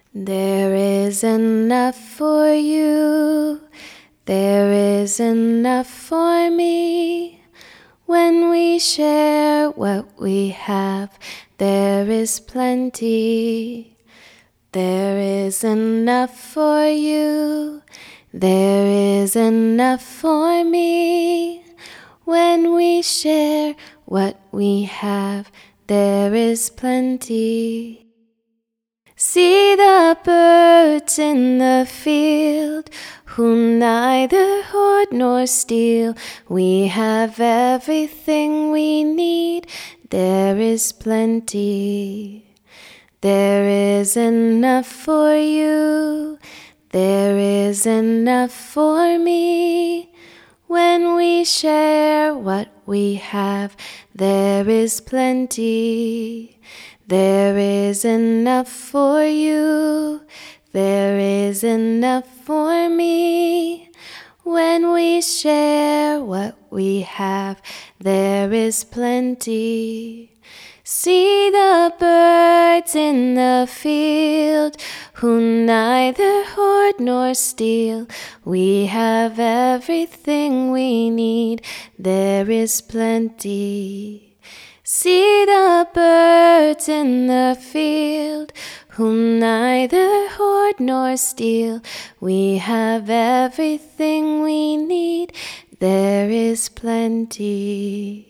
There is enough for you, there is enough for me. When we share what we have, there is plenty. There is enough for you, there is enough for me. When we share what we have, there is plenty. See the birds in the field, who neither hoard nor steal. We have everything we need, there is plenty. There is enough for you, there is enough for me. When we share what we have, there is plenty. There is enough for you, there is enough for me. When we share what we have, there is plenty. See the birds in the field, who neither hoard nor steal. We have everything we need, there is plenty. See the birds in the field, who neither hoard nor steal. We have everything we need, there is plenty.